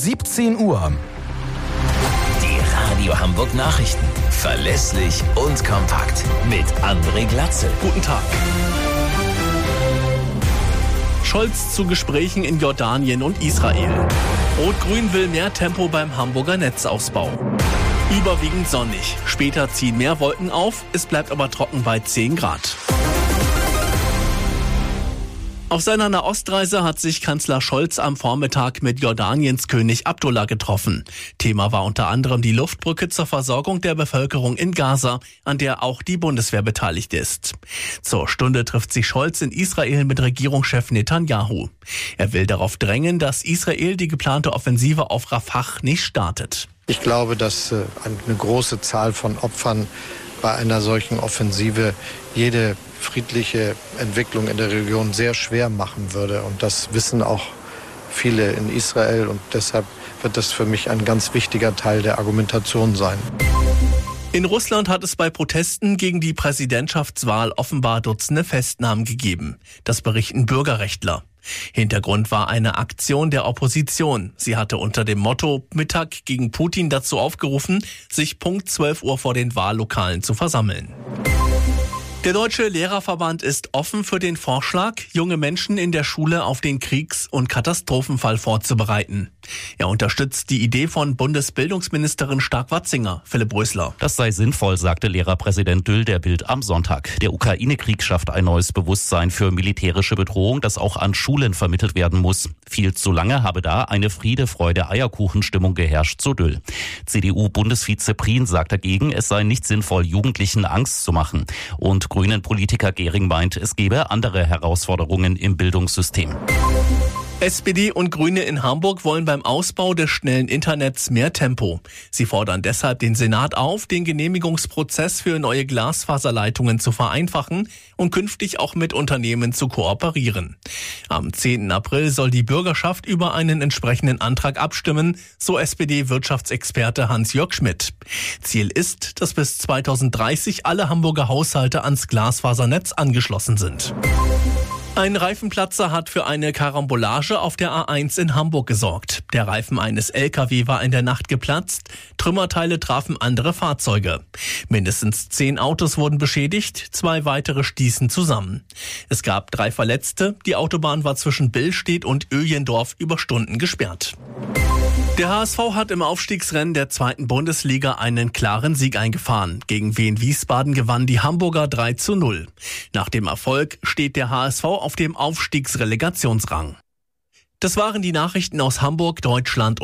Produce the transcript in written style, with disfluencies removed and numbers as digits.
17 Uhr. Die Radio Hamburg Nachrichten. Verlässlich und kompakt. Mit André Glatzel. Guten Tag. Scholz zu Gesprächen in Jordanien und Israel. Rot-Grün will mehr Tempo beim Hamburger Netzausbau. Überwiegend sonnig. Später ziehen mehr Wolken auf, es bleibt aber trocken bei 10 Grad. Auf seiner Nahostreise hat sich Kanzler Scholz am Vormittag mit Jordaniens König Abdullah getroffen. Thema war unter anderem die Luftbrücke zur Versorgung der Bevölkerung in Gaza, an der auch die Bundeswehr beteiligt ist. Zur Stunde trifft sich Scholz in Israel mit Regierungschef Netanyahu. Er will darauf drängen, dass Israel die geplante Offensive auf Rafah nicht startet. Ich glaube, dass eine große Zahl von Opfern bei einer solchen Offensive jede friedliche Entwicklung in der Region sehr schwer machen würde. Und das wissen auch viele in Israel. Und deshalb wird das für mich ein ganz wichtiger Teil der Argumentation sein. In Russland hat es bei Protesten gegen die Präsidentschaftswahl offenbar Dutzende Festnahmen gegeben. Das berichten Bürgerrechtler. Hintergrund war eine Aktion der Opposition. Sie hatte unter dem Motto Mittag gegen Putin dazu aufgerufen, sich Punkt 12 Uhr vor den Wahllokalen zu versammeln. Der Deutsche Lehrerverband ist offen für den Vorschlag, junge Menschen in der Schule auf den Kriegs- und Katastrophenfall vorzubereiten. Er unterstützt die Idee von Bundesbildungsministerin Stark-Watzinger, Philipp Rösler. Das sei sinnvoll, sagte Lehrerpräsident Düll der Bild am Sonntag. Der Ukraine-Krieg schafft ein neues Bewusstsein für militärische Bedrohung, das auch an Schulen vermittelt werden muss. Viel zu lange habe da eine Friede-Freude-Eierkuchen-Stimmung geherrscht, so Düll. CDU-Bundesvize Prien sagt dagegen, es sei nicht sinnvoll, Jugendlichen Angst zu machen. Und Grünen-Politiker Gehring meint, es gebe andere Herausforderungen im Bildungssystem. SPD und Grüne in Hamburg wollen beim Ausbau des schnellen Internets mehr Tempo. Sie fordern deshalb den Senat auf, den Genehmigungsprozess für neue Glasfaserleitungen zu vereinfachen und künftig auch mit Unternehmen zu kooperieren. Am 10. April soll die Bürgerschaft über einen entsprechenden Antrag abstimmen, so SPD-Wirtschaftsexperte Hans-Jörg Schmidt. Ziel ist, dass bis 2030 alle Hamburger Haushalte ans Glasfasernetz angeschlossen sind. Ein Reifenplatzer hat für eine Karambolage auf der A1 in Hamburg gesorgt. Der Reifen eines LKW war in der Nacht geplatzt. Trümmerteile trafen andere Fahrzeuge. Mindestens 10 Autos wurden beschädigt, 2 weitere stießen zusammen. Es gab 3 Verletzte. Die Autobahn war zwischen Billstedt und Öjendorf über Stunden gesperrt. Der HSV hat im Aufstiegsrennen der 2. Bundesliga einen klaren Sieg eingefahren. Gegen Wien Wiesbaden gewannen die Hamburger 3:0. Nach dem Erfolg steht der HSV auf dem Aufstiegsrelegationsrang. Das waren die Nachrichten aus Hamburg, Deutschland und